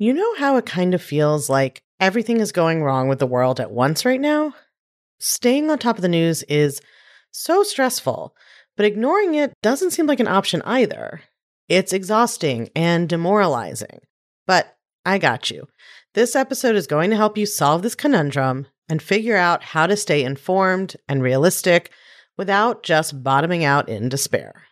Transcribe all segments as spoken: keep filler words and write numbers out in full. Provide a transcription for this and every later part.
You know how it kind of feels like everything is going wrong with the world at once right now? Staying on top of the news is so stressful, but ignoring it doesn't seem like an option either. It's exhausting and demoralizing. But I got you. This episode is going to help you solve this conundrum and figure out how to stay informed and realistic without just bottoming out in despair.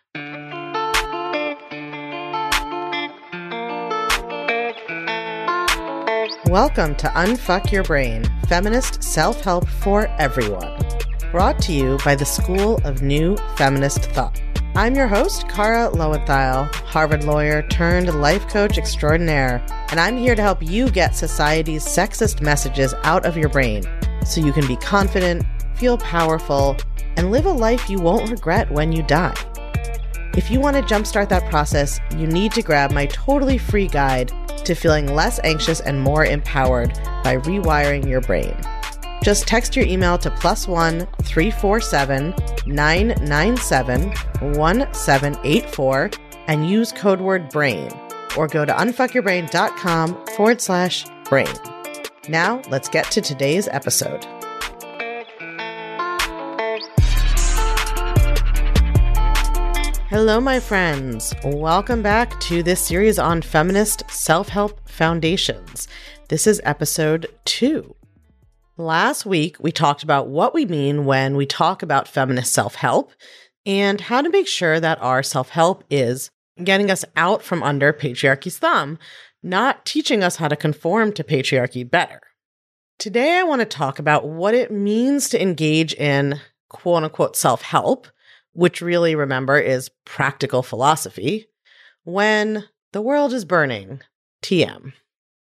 Welcome to Unfuck Your Brain, feminist self-help for everyone. Brought to you by the School of New Feminist Thought. I'm your host, Kara Lowenthal, Harvard lawyer turned life coach extraordinaire, and I'm here to help you get society's sexist messages out of your brain so you can be confident, feel powerful, and live a life you won't regret when you die. If you want to jumpstart that process, you need to grab my totally free guide to feeling less anxious and more empowered by rewiring your brain. Just text your email to plus one three four seven nine nine seven one seven eight four and use code word BRAIN, or go to unfuckyourbrain.com forward slash brain. Now let's get to today's episode. Hello, my friends. Welcome back to this series on feminist self-help foundations. This is episode two. Last week, we talked about what we mean when we talk about feminist self-help and how to make sure that our self-help is getting us out from under patriarchy's thumb, not teaching us how to conform to patriarchy better. Today, I want to talk about what it means to engage in quote-unquote self-help, which really, remember, is practical philosophy, when the world is burning. T M.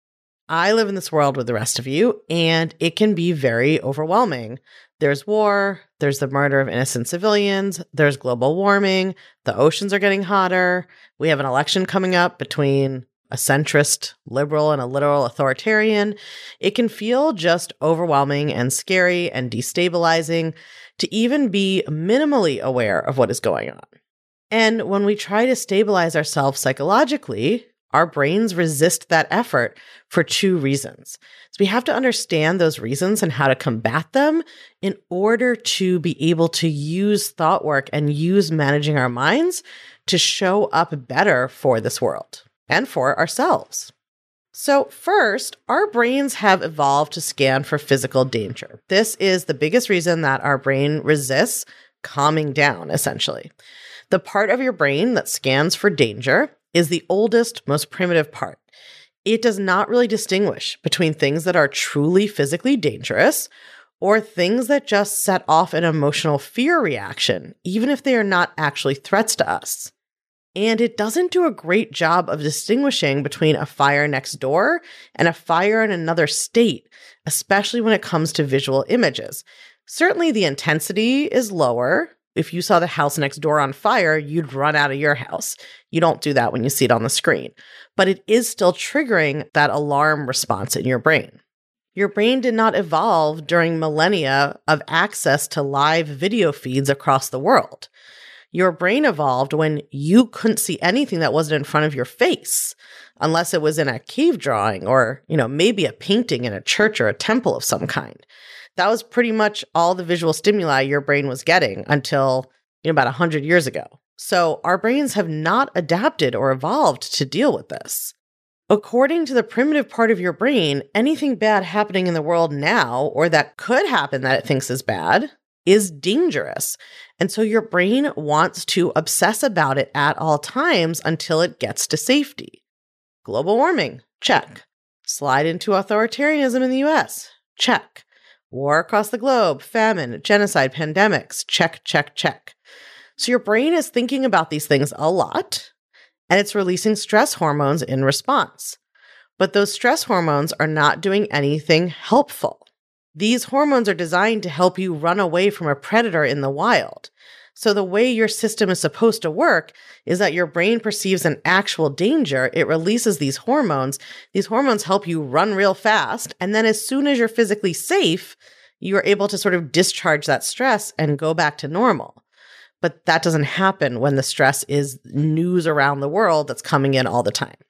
I live in this world with the rest of you, and it can be very overwhelming. There's war, there's the murder of innocent civilians, there's global warming, the oceans are getting hotter, we have an election coming up between a centrist liberal and a literal authoritarian. It can feel just overwhelming and scary and destabilizing to even be minimally aware of what is going on. And when we try to stabilize ourselves psychologically, our brains resist that effort for two reasons. So we have to understand those reasons and how to combat them in order to be able to use thought work and use managing our minds to show up better for this world and for ourselves. So first, our brains have evolved to scan for physical danger. This is the biggest reason that our brain resists calming down, essentially. The part of your brain that scans for danger is the oldest, most primitive part. It does not really distinguish between things that are truly physically dangerous or things that just set off an emotional fear reaction, even if they are not actually threats to us. And it doesn't do a great job of distinguishing between a fire next door and a fire in another state, especially when it comes to visual images. Certainly the intensity is lower. If you saw the house next door on fire, you'd run out of your house. You don't do that when you see it on the screen. But it is still triggering that alarm response in your brain. Your brain did not evolve during millennia of access to live video feeds across the world. Your brain evolved when you couldn't see anything that wasn't in front of your face, unless it was in a cave drawing or, you know, maybe a painting in a church or a temple of some kind. That was pretty much all the visual stimuli your brain was getting until, you know, about one hundred years ago. So our brains have not adapted or evolved to deal with this. According to the primitive part of your brain, anything bad happening in the world now, or that could happen that it thinks is bad, is dangerous. And so your brain wants to obsess about it at all times until it gets to safety. Global warming, check. Slide into authoritarianism in the U S, check. War across the globe, famine, genocide, pandemics, check, check, check. So your brain is thinking about these things a lot, and it's releasing stress hormones in response. But those stress hormones are not doing anything helpful. These hormones are designed to help you run away from a predator in the wild. So the way your system is supposed to work is that your brain perceives an actual danger. It releases these hormones. These hormones help you run real fast. And then as soon as you're physically safe, you are able to sort of discharge that stress and go back to normal. But that doesn't happen when the stress is news around the world that's coming in all the time.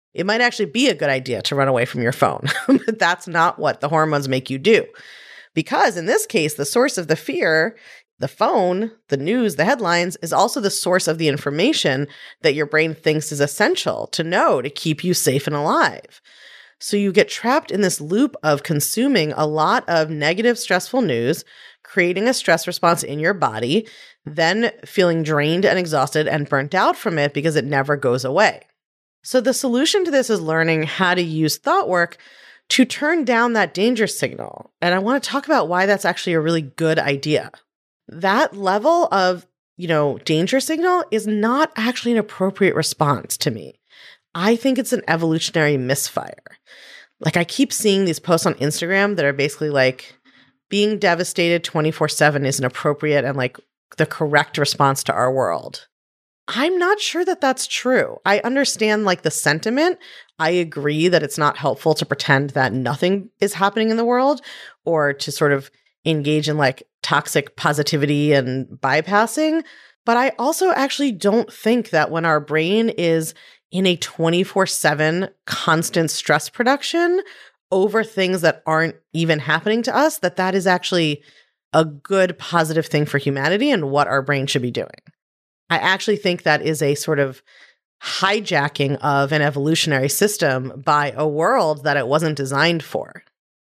it might actually be a good idea to run away from your phone. But that's not what the hormones make you do. Because in this case, the source of the fear, the phone, the news, the headlines, is also the source of the information that your brain thinks is essential to know to keep you safe and alive. So you get trapped in this loop of consuming a lot of negative, stressful news, creating a stress response in your body, then feeling drained and exhausted and burnt out from it because it never goes away. So the solution to this is learning how to use thought work to turn down that danger signal. And I want to talk about why that's actually a really good idea. That level of, you know, danger signal is not actually an appropriate response to me. I think it's an evolutionary misfire. Like, I keep seeing these posts on Instagram that are basically like, being devastated twenty-four seven is an appropriate and like the correct response to our world. I'm not sure that that's true. I understand like the sentiment. I agree that it's not helpful to pretend that nothing is happening in the world or to sort of engage in like toxic positivity and bypassing. But I also actually don't think that when our brain is in a twenty-four seven constant stress production over things that aren't even happening to us, that that is actually a good positive thing for humanity and what our brain should be doing. I actually think that is a sort of hijacking of an evolutionary system by a world that it wasn't designed for.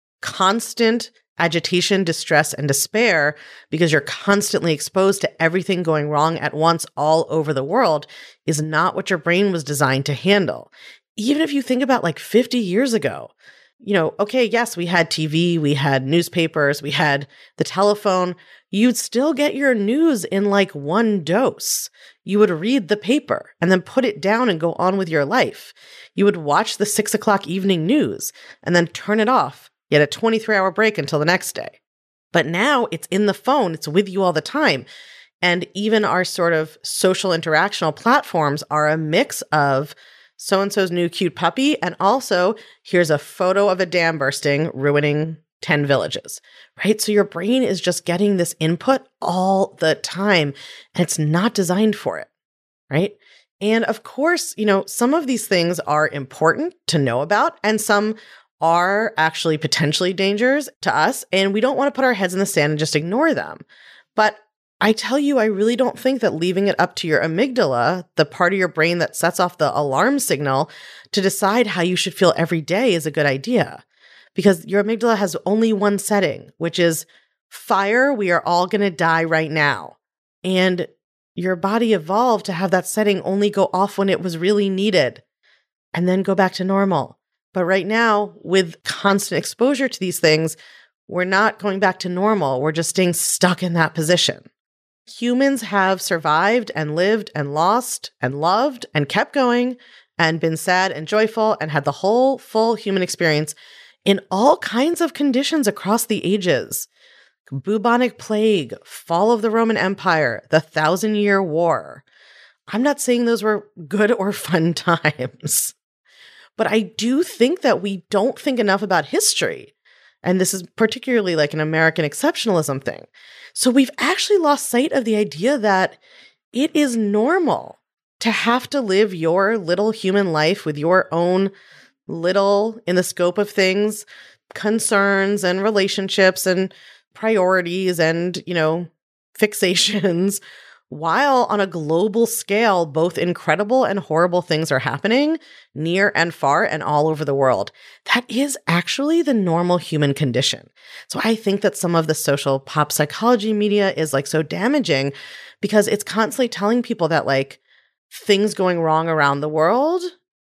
Constant agitation, distress, and despair, because you're constantly exposed to everything going wrong at once all over the world, is not what your brain was designed to handle. Even if you think about like fifty years ago, you know, okay, yes, we had T V, we had newspapers, we had the telephone. You'd still get your news in like one dose. You would read the paper and then put it down and go on with your life. You would watch the six o'clock evening news and then turn it off. You had a twenty-three hour break until the next day. But now it's in the phone. It's with you all the time. And even our sort of social interactional platforms are a mix of so-and-so's new cute puppy, and also here's a photo of a dam bursting, ruining ten villages, right? So your brain is just getting this input all the time, and it's not designed for it, right? And of course, you know, some of these things are important to know about, and some are actually potentially dangers to us, and we don't want to put our heads in the sand and just ignore them. But I tell you, I really don't think that leaving it up to your amygdala, the part of your brain that sets off the alarm signal to decide how you should feel every day, is a good idea. Because your amygdala has only one setting, which is fire, we are all going to die right now. And your body evolved to have that setting only go off when it was really needed and then go back to normal. But right now, with constant exposure to these things, we're not going back to normal. We're just staying stuck in that position. Humans have survived and lived and lost and loved and kept going and been sad and joyful and had the whole full human experience in all kinds of conditions across the ages. Bubonic plague, fall of the Roman Empire, the Thousand Year War. I'm not saying those were good or fun times, but I do think that we don't think enough about history. And this is particularly like an American exceptionalism thing. So we've actually lost sight of the idea that it is normal to have to live your little human life with your own little, in the scope of things, concerns and relationships and priorities and, you know, fixations, while on a global scale, both incredible and horrible things are happening near and far and all over the world. That is actually the normal human condition. So I think that some of the social pop psychology media is like so damaging because it's constantly telling people that like things going wrong around the world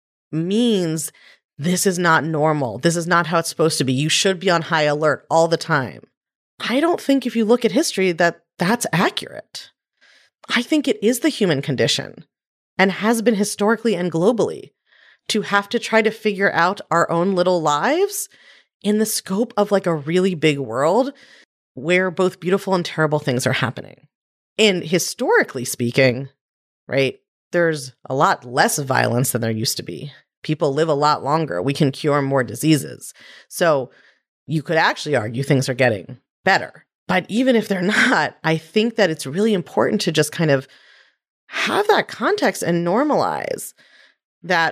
means this is not normal. This is not how it's supposed to be. You should be on high alert all the time. I don't think if you look at history that that's accurate. I think it is the human condition, and has been historically and globally, to have to try to figure out our own little lives in the scope of like a really big world where both beautiful and terrible things are happening. And historically speaking, right, there's a lot less violence than there used to be. People live a lot longer. We can cure more diseases. So you could actually argue things are getting better. But even if they're not, I think that it's really important to just kind of have that context and normalize that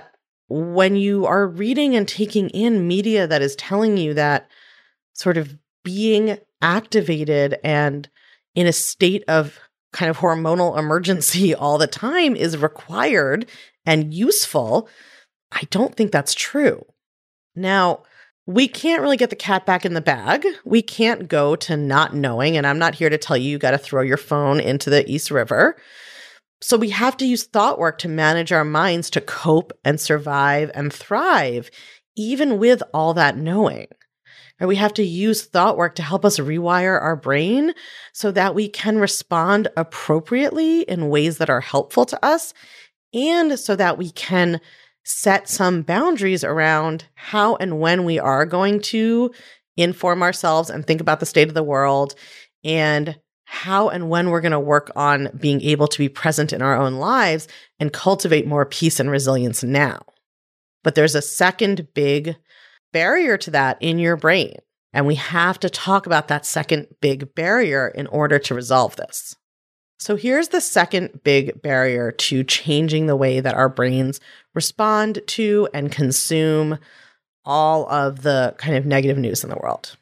when you are reading and taking in media that is telling you that sort of being activated and in a state of kind of hormonal emergency all the time is required and useful, I don't think that's true. Now, we can't really get the cat back in the bag. We can't go to not knowing, and I'm not here to tell you you got to throw your phone into the East River. So we have to use thought work to manage our minds to cope and survive and thrive, even with all that knowing. And we have to use thought work to help us rewire our brain so that we can respond appropriately in ways that are helpful to us, and so that we can set some boundaries around how and when we are going to inform ourselves and think about the state of the world, and how and when we're going to work on being able to be present in our own lives and cultivate more peace and resilience now. But there's a second big barrier to that in your brain. And we have to talk about that second big barrier in order to resolve this. So here's the second big barrier to changing the way that our brains respond to and consume all of the kind of negative news in the world.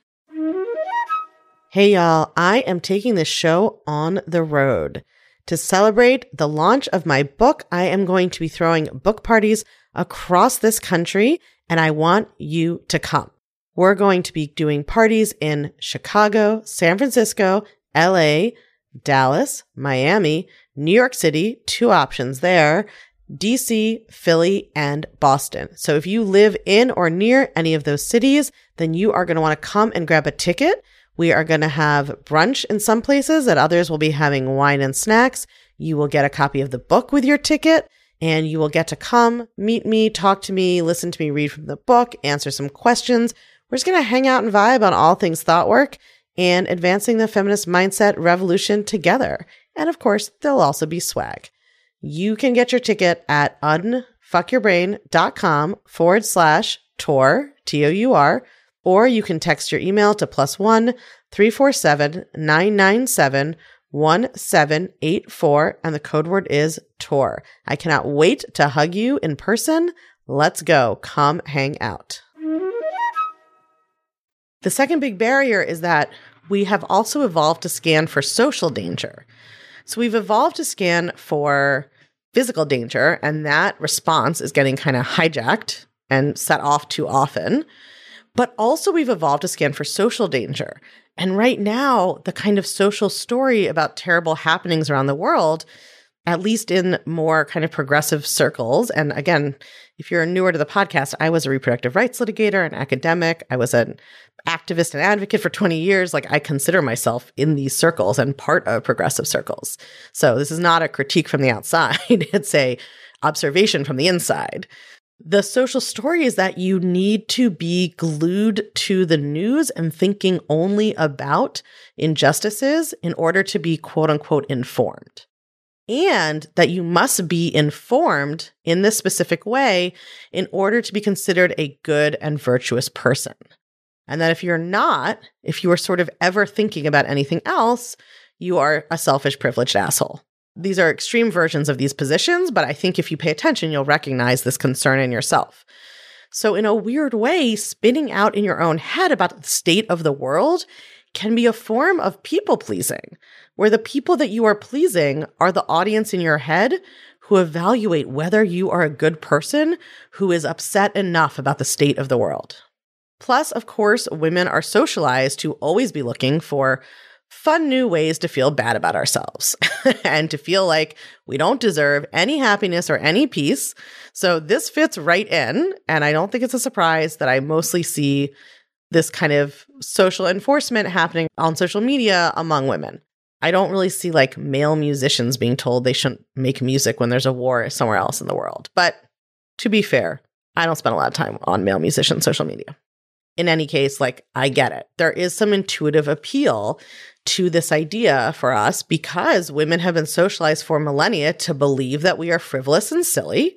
Hey y'all, I am taking this show on the road. To celebrate the launch of my book, I am going to be throwing book parties across this country, and I want you to come. We're going to be doing parties in Chicago, San Francisco, L A, Dallas, Miami, New York City, two options there, D C, Philly, and Boston. So if you live in or near any of those cities, then you are going to want to come and grab a ticket. We are going to have brunch in some places, at others we'll be having wine and snacks. You will get a copy of the book with your ticket, and you will get to come, meet me, talk to me, listen to me read from the book, answer some questions. We're just going to hang out and vibe on all things thought work and advancing the feminist mindset revolution together. And of course, there'll also be swag. You can get your ticket at unfuckyourbrain.com forward slash tour, T O U R, or you can text your email to plus one three four seven nine nine seven one seven eight four, and the code word is tour. I cannot wait to hug you in person. Let's go. Come hang out. The second big barrier is that we have also evolved to scan for social danger. So we've evolved to scan for physical danger, and that response is getting kind of hijacked and set off too often. But also we've evolved to scan for social danger. And right now, the kind of social story about terrible happenings around the world, at least in more kind of progressive circles. And again, if you're newer to the podcast, I was a reproductive rights litigator, an academic. I was an activist and advocate for twenty years. Like, I consider myself in these circles and part of progressive circles. So this is not a critique from the outside. It's a observation from the inside. The social story is that you need to be glued to the news and thinking only about injustices in order to be quote unquote informed. And that you must be informed in this specific way in order to be considered a good and virtuous person. And that if you're not, if you are sort of ever thinking about anything else, you are a selfish, privileged asshole. These are extreme versions of these positions, but I think if you pay attention, you'll recognize this concern in yourself. So in a weird way, spinning out in your own head about the state of the world can be a form of people-pleasing, where the people that you are pleasing are the audience in your head who evaluate whether you are a good person who is upset enough about the state of the world. Plus, of course, women are socialized to always be looking for fun new ways to feel bad about ourselves and to feel like we don't deserve any happiness or any peace. So this fits right in. And I don't think it's a surprise that I mostly see this kind of social enforcement happening on social media among women. I don't really see like male musicians being told they shouldn't make music when there's a war somewhere else in the world. But to be fair, I don't spend a lot of time on male musician social media. In any case, like, I get it. There is some intuitive appeal to this idea for us because women have been socialized for millennia to believe that we are frivolous and silly.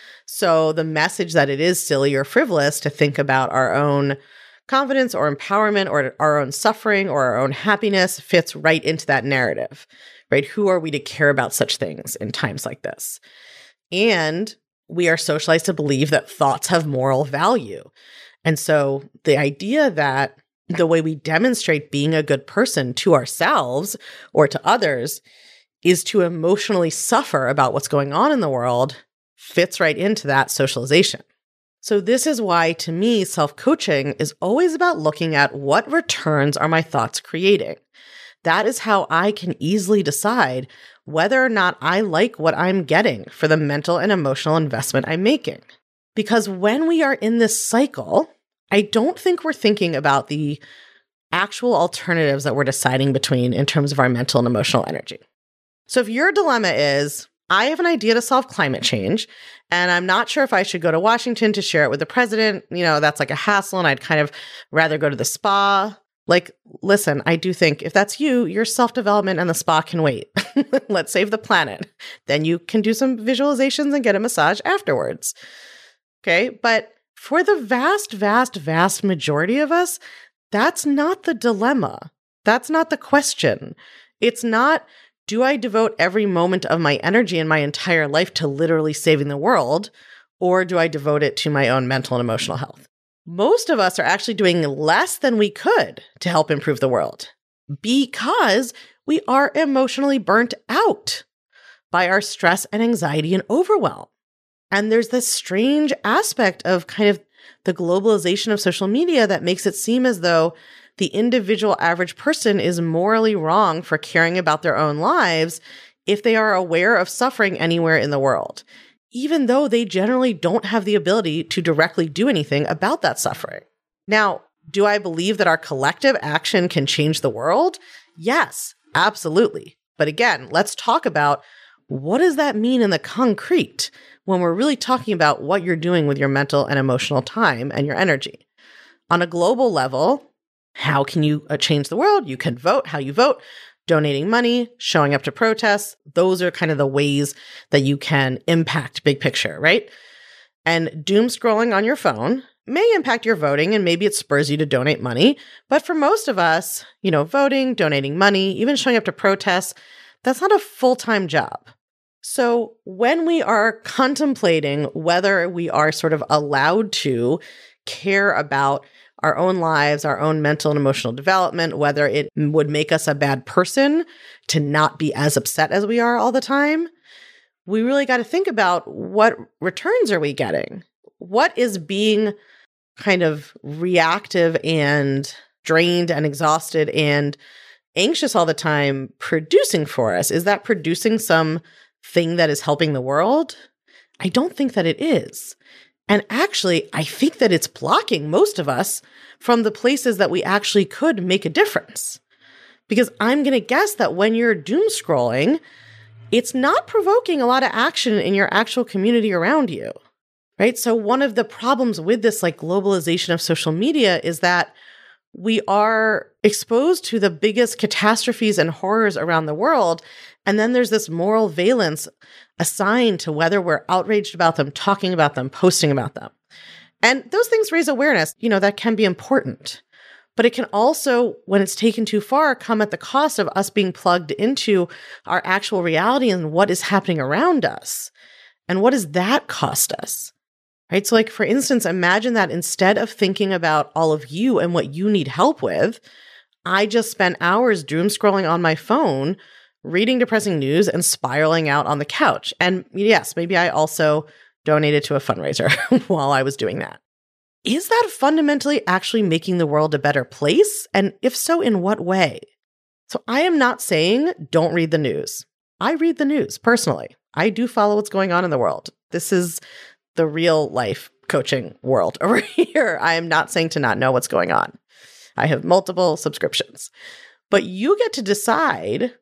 So the message that it is silly or frivolous to think about our own confidence or empowerment or our own suffering or our own happiness fits right into that narrative, right? Who are we to care about such things in times like this? And we are socialized to believe that thoughts have moral value. And so the idea that the way we demonstrate being a good person to ourselves or to others is to emotionally suffer about what's going on in the world fits right into that socialization. So this is why, to me, self-coaching is always about looking at what returns are my thoughts creating. That is how I can easily decide whether or not I like what I'm getting for the mental and emotional investment I'm making. Because when we are in this cycle, I don't think we're thinking about the actual alternatives that we're deciding between in terms of our mental and emotional energy. So if your dilemma is, I have an idea to solve climate change, and I'm not sure if I should go to Washington to share it with the president, you know, that's like a hassle, and I'd kind of rather go to the spa. Like, listen, I do think if that's you, your self-development and the spa can wait. Let's save the planet. Then you can do some visualizations and get a massage afterwards. Okay, but for the vast, vast, vast majority of us, that's not the dilemma. That's not the question. It's not, do I devote every moment of my energy in my entire life to literally saving the world, or do I devote it to my own mental and emotional health? Most of us are actually doing less than we could to help improve the world because we are emotionally burnt out by our stress and anxiety and overwhelm. And there's this strange aspect of kind of the globalization of social media that makes it seem as though the individual average person is morally wrong for caring about their own lives if they are aware of suffering anywhere in the world, even though they generally don't have the ability to directly do anything about that suffering. Now, do I believe that our collective action can change the world? Yes, absolutely. But again, let's talk about what does that mean in the concrete when we're really talking about what you're doing with your mental and emotional time and your energy. On a global level, how can you change the world? You can vote, how you vote, donating money, showing up to protests. Those are kind of the ways that you can impact big picture, right? And doom scrolling on your phone may impact your voting, and maybe it spurs you to donate money. But for most of us, you know, voting, donating money, even showing up to protests, that's not a full-time job. So when we are contemplating whether we are sort of allowed to care about our own lives, our own mental and emotional development, whether it would make us a bad person to not be as upset as we are all the time, we really got to think about what returns are we getting? What is being kind of reactive and drained and exhausted and anxious all the time producing for us? Is that producing some thing that is helping the world? I don't think that it is. And actually, I think that it's blocking most of us from the places that we actually could make a difference. Because I'm going to guess that when you're doom scrolling, it's not provoking a lot of action in your actual community around you, right? So one of the problems with this like globalization of social media is that we are exposed to the biggest catastrophes and horrors around the world. And then there's this moral valence assigned to whether we're outraged about them, talking about them, posting about them. And those things raise awareness. You know, that can be important. But it can also, when it's taken too far, come at the cost of us being plugged into our actual reality and what is happening around us. And what does that cost us? Right? So like, for instance, imagine that instead of thinking about all of you and what you need help with, I just spent hours doom scrolling on my phone, reading depressing news and spiraling out on the couch. And yes, maybe I also donated to a fundraiser while I was doing that. Is that fundamentally actually making the world a better place? And if so, in what way? So I am not saying don't read the news. I read the news personally. I do follow what's going on in the world. This is the real life coaching world over here. I am not saying to not know what's going on. I have multiple subscriptions. But you get to decide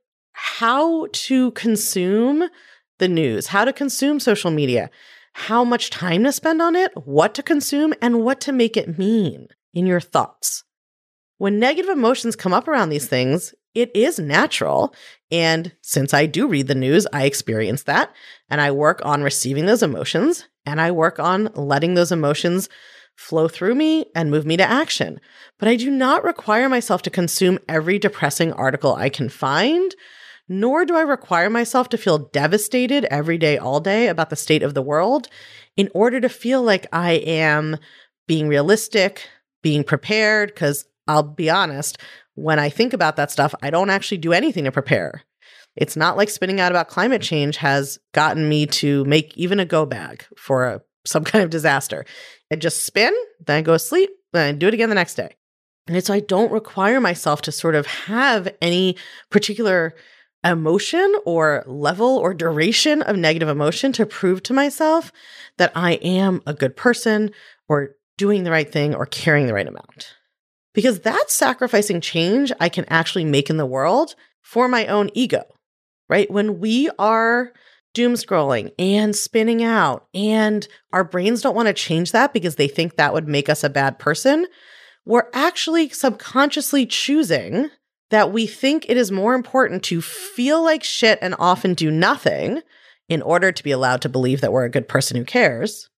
how to consume the news, how to consume social media, how much time to spend on it, what to consume, and what to make it mean in your thoughts. When negative emotions come up around these things, it is natural. And since I do read the news, I experience that. And I work on receiving those emotions. And I work on letting those emotions flow through me and move me to action. But I do not require myself to consume every depressing article I can find, nor do I require myself to feel devastated every day, all day about the state of the world in order to feel like I am being realistic, being prepared, because I'll be honest, when I think about that stuff, I don't actually do anything to prepare. It's not like spinning out about climate change has gotten me to make even a go bag for a, some kind of disaster. I just spin, then I go to sleep, then I do it again the next day. And so I don't require myself to sort of have any particular emotion or level or duration of negative emotion to prove to myself that I am a good person or doing the right thing or caring the right amount. Because that's sacrificing change I can actually make in the world for my own ego, right? When we are doom scrolling and spinning out and our brains don't want to change that because they think that would make us a bad person, we're actually subconsciously choosing that we think it is more important to feel like shit and often do nothing in order to be allowed to believe that we're a good person who cares,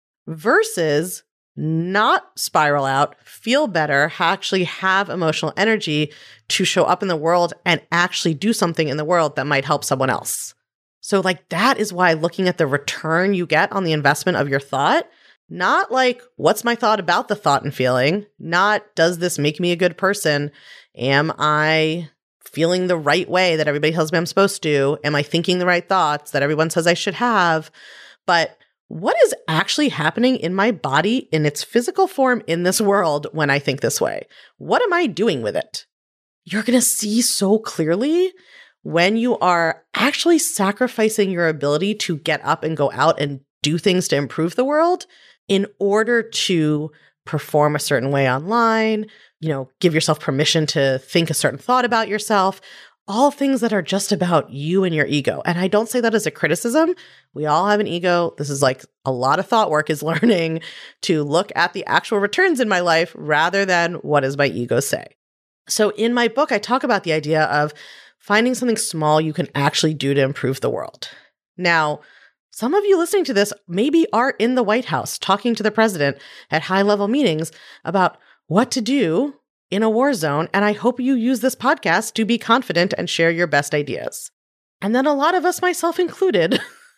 versus not spiral out, feel better, actually have emotional energy to show up in the world and actually do something in the world that might help someone else. So like that is why looking at the return you get on the investment of your thought, not like what's my thought about the thought and feeling, not does this make me a good person? Am I feeling the right way that everybody tells me I'm supposed to? Am I thinking the right thoughts that everyone says I should have? But what is actually happening in my body in its physical form in this world when I think this way? What am I doing with it? You're going to see so clearly when you are actually sacrificing your ability to get up and go out and do things to improve the world in order to perform a certain way online, you know, give yourself permission to think a certain thought about yourself, all things that are just about you and your ego. And I don't say that as a criticism. We all have an ego. This is like a lot of thought work is learning to look at the actual returns in my life rather than what does my ego say. So in my book, I talk about the idea of finding something small you can actually do to improve the world. Now, some of you listening to this maybe are in the White House talking to the president at high-level meetings about what to do in a war zone, and I hope you use this podcast to be confident and share your best ideas. And then a lot of us, myself included,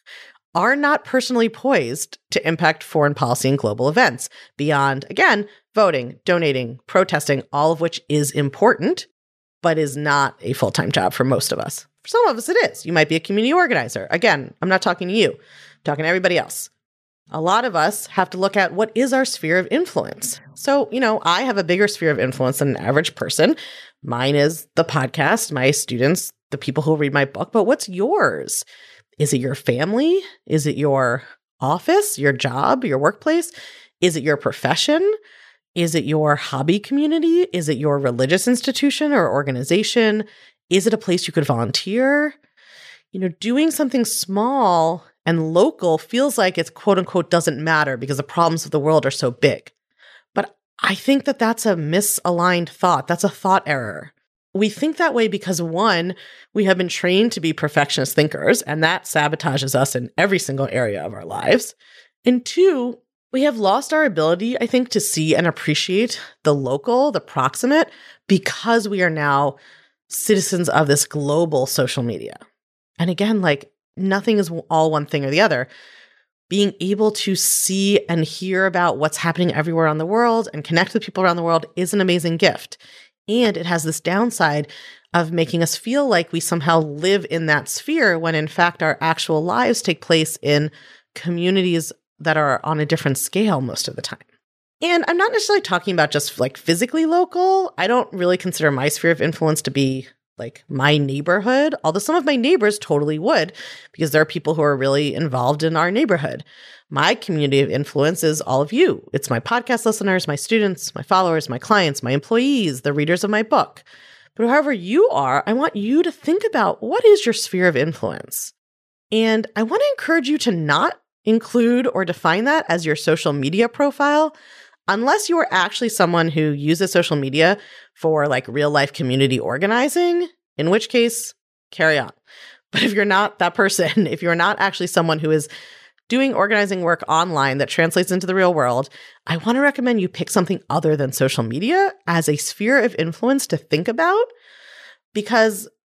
are not personally poised to impact foreign policy and global events beyond, again, voting, donating, protesting, all of which is important, but is not a full-time job for most of us. For some of us, it is. You might be a community organizer. Again, I'm not talking to you. I'm talking to everybody else. A lot of us have to look at what is our sphere of influence. So, you know, I have a bigger sphere of influence than an average person. Mine is the podcast, my students, the people who read my book. But what's yours? Is it your family? Is it your office, your job, your workplace? Is it your profession? Is it your hobby community? Is it your religious institution or organization? Is it a place you could volunteer? You know, doing something small and local feels like it's quote unquote doesn't matter because the problems of the world are so big. But I think that that's a misaligned thought. That's a thought error. We think that way because one, we have been trained to be perfectionist thinkers, and that sabotages us in every single area of our lives. And two, we have lost our ability, I think, to see and appreciate the local, the proximate, because we are now citizens of this global social media. And again, like nothing is all one thing or the other. Being able to see and hear about what's happening everywhere around the world and connect with people around the world is an amazing gift. And it has this downside of making us feel like we somehow live in that sphere when in fact our actual lives take place in communities that are on a different scale most of the time. And I'm not necessarily talking about just like physically local. I don't really consider my sphere of influence to be like my neighborhood, although some of my neighbors totally would, because there are people who are really involved in our neighborhood. My community of influence is all of you. It's my podcast listeners, my students, my followers, my clients, my employees, the readers of my book. But however you are, I want you to think about what is your sphere of influence. And I want to encourage you to not include or define that as your social media profile, unless you are actually someone who uses social media for like real life community organizing, in which case, carry on. But if you're not that person, if you're not actually someone who is doing organizing work online that translates into the real world, I want to recommend you pick something other than social media as a sphere of influence to think about, because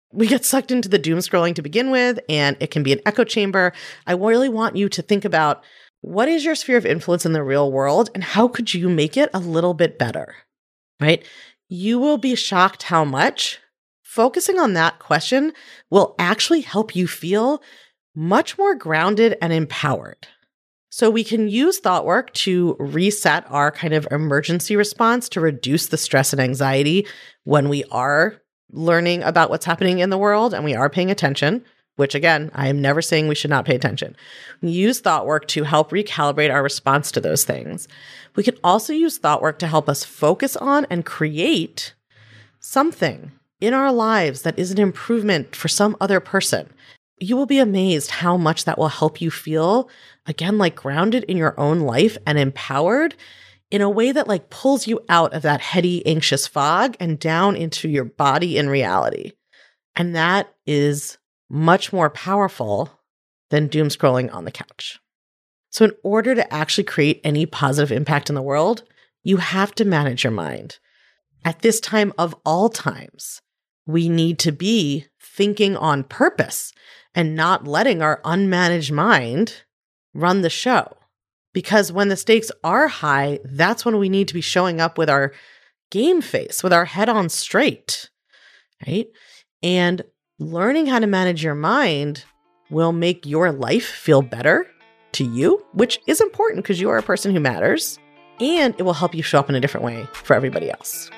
we get sucked into the doom scrolling to begin with, and it can be an echo chamber. I really want you to think about, what is your sphere of influence in the real world, and how could you make it a little bit better, right? You will be shocked how much focusing on that question will actually help you feel much more grounded and empowered. So we can use thought work to reset our kind of emergency response to reduce the stress and anxiety when we are learning about what's happening in the world and we are paying attention, which again, I am never saying we should not pay attention. We use thought work to help recalibrate our response to those things. We can also use thought work to help us focus on and create something in our lives that is an improvement for some other person. You will be amazed how much that will help you feel, again, like grounded in your own life and empowered in a way that like pulls you out of that heady, anxious fog and down into your body in reality. And that is much more powerful than doom scrolling on the couch. So in order to actually create any positive impact in the world, you have to manage your mind. At this time of all times, we need to be thinking on purpose and not letting our unmanaged mind run the show. Because when the stakes are high, that's when we need to be showing up with our game face, with our head on straight, right? And learning how to manage your mind will make your life feel better to you, which is important because you are a person who matters, and it will help you show up in a different way for everybody else.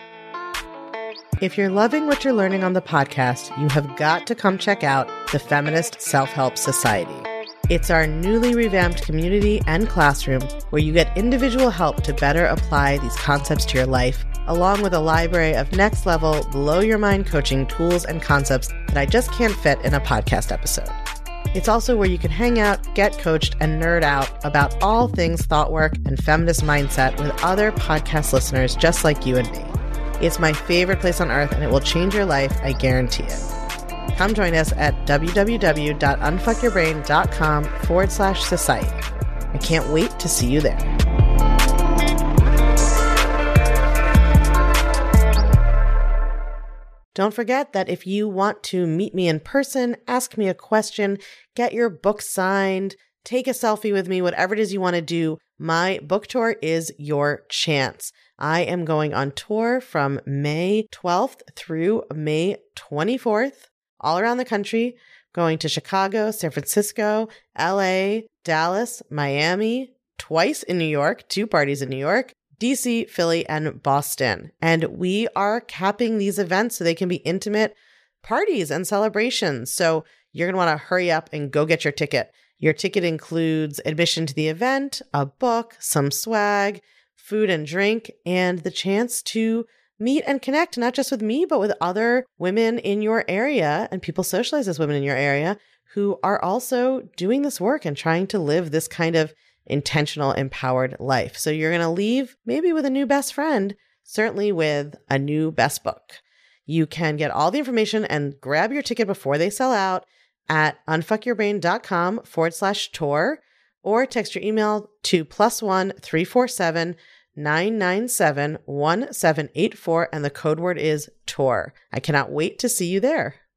If you're loving what you're learning on the podcast, you have got to come check out the Feminist Self-Help Society. It's our newly revamped community and classroom where you get individual help to better apply these concepts to your life, along with a library of next-level, blow-your-mind coaching tools and concepts that I just can't fit in a podcast episode. It's also where you can hang out, get coached, and nerd out about all things thought work and feminist mindset with other podcast listeners just like you and me. It's my favorite place on earth, and it will change your life, I guarantee it. Come join us at www.unfuckyourbrain.com forward slash society. I can't wait to see you there. Don't forget that if you want to meet me in person, ask me a question, get your book signed, take a selfie with me, whatever it is you want to do, my book tour is your chance. I am going on tour from May twelfth through May twenty-fourth, all around the country, going to Chicago, San Francisco, L A, Dallas, Miami, twice in New York, two parties in New York, D C, Philly, and Boston. And we are capping these events so they can be intimate parties and celebrations. So you're going to want to hurry up and go get your ticket. Your ticket includes admission to the event, a book, some swag, food and drink, and the chance to meet and connect, not just with me, but with other women in your area and people socialized as women in your area who are also doing this work and trying to live this kind of intentional, empowered life. So you're going to leave maybe with a new best friend, certainly with a new best book. You can get all the information and grab your ticket before they sell out at unfuckyourbrain.com forward slash tour, or text your email to plus one three four seven nine nine seven one seven eight four, and the code word is tour. I cannot wait to see you there.